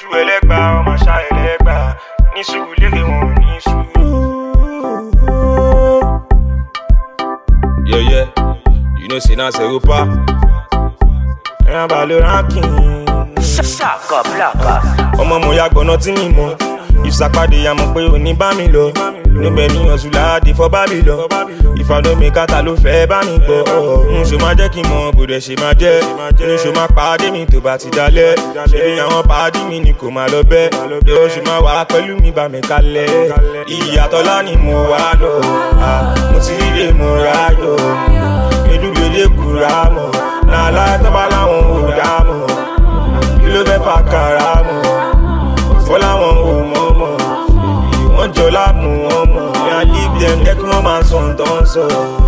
ẹlẹ́gbà ọmọ àṣà ẹlẹ́gbà ní sùúrù lérè wọn ní sùúrù. Yeah, you know say na Serupa. Ẹ̀yàn bá lè ránkì. Saka blaka. Ọmọ mo ya gbọ̀nà tí mi mọ̀. Ìsàpàdé ya mọ̀ pé òní bá mi lọ. Níbẹ̀ ní ọ̀sùn láàdì fọ́ bá mi lọ. Ìfàdó mi kàtà ló fẹ́ bá mi gbọ́. N ṣo máa jẹ́ kí n mọ bòdẹ̀ ṣe máa jẹ́. N ṣo máa pàdé mi tó bá ti dalẹ̀. Ṣebí àwọn pàdé mi ni kò máa lọ bẹ́. Ó ṣo máa wà pẹ̀lú mi bá mi kalẹ̀. Ìyàtọ̀lá ni mo wà lọ. Mo ti ríre mo ráyọ̀. Edúgbèlé kúra mọ̀. Nàlá tọ́ba láwọn ò dá mọ̀. Kí ló fẹ́ fà kàrà mọ̀? Fọláwọn ò mọ̀ mọ̀. Wọ́n jọ láàmú wọn mọ̀. I leave them, jẹ́ kí wọ́n máa sọ̀n tán sọ.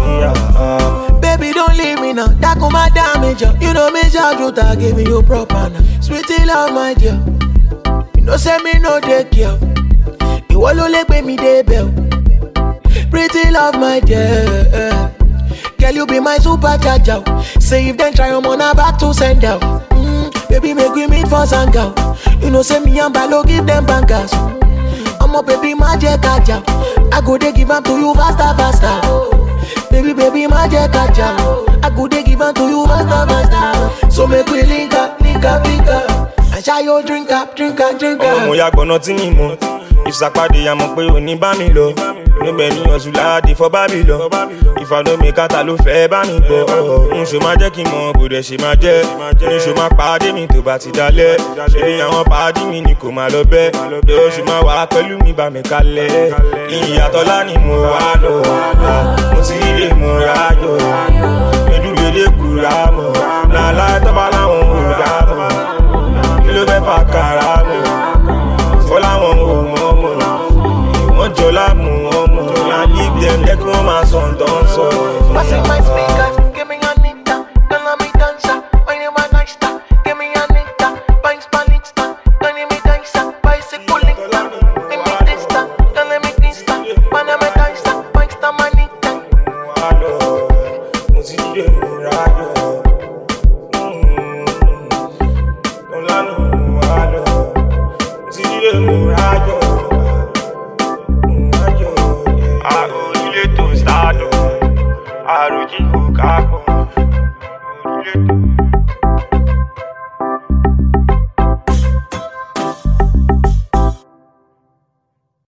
Baby, don't leave me now. That come my damage. You know me, truth, I give you proper now. Sweetie love, my dear. You know, say me no take care. You will only pay me the bill. Pretty love, my dear. Girl, you be my supercharger. Say if them try, I'm on a back to send out. Baby, make we meet for Sanga. You know, say me and Balo give them bankers. I'm a baby, magic kaja. I go they give them to you faster, faster. Baby, magic kaja. I go they give them to you faster, faster. So make we link up. And share your drink up. Ọmọ mo ya gbọ̀nà tí mi mọ̀. Ìsàpàdé ya mọ̀ pé òní bá mi lọ. Níbẹ̀ ní ọ̀sùn láàdì fọ́ bá mi lọ. Ìfàdó mi kàtà ló fẹ́ bá mi gbọ́. N ṣo máa jẹ́ kí n mọ bòdẹ̀ ṣe máa jẹ́. N ṣo máa pàdé mi tó bá ti dalẹ̀. Ṣebí àwọn pàdé mi ni kò máa lọ bẹ́. Ó ṣo máa wà pẹ̀lú mi bá mi kalẹ̀. Ìyàtọ̀lá ni mo wà lọ. Mo ti ríre mo ráyọ̀. Edúgbèlé kúra mọ̀. Nàlá tọ́ba láwọn ò dá mọ̀. Kí ló fẹ́ fà kàrà mọ̀? Fọláwọn ò mọ̀ mọ̀. Wọ́n jọ láàmú wọn mọ̀. I leave them, jẹ́ kí wọ́n máa sọ̀n tán sọ. Passing my speakers, give me a nita. Don't let me dancer, when you my nice star. Give me a nita, bangs palista. Don't let me dancer, bicycle linka. Give me this star, don't let me kinsta. Man, I'm a dancer, bangs star manita. Mo ti ríre mo ráyọ̀. Ọlánà mo wà lọ. Mo ti ríre mo ráyọ̀. Orílẹ̀ tó sádọ̀, àròjì kò kápọ̀. Orílẹ̀ tó.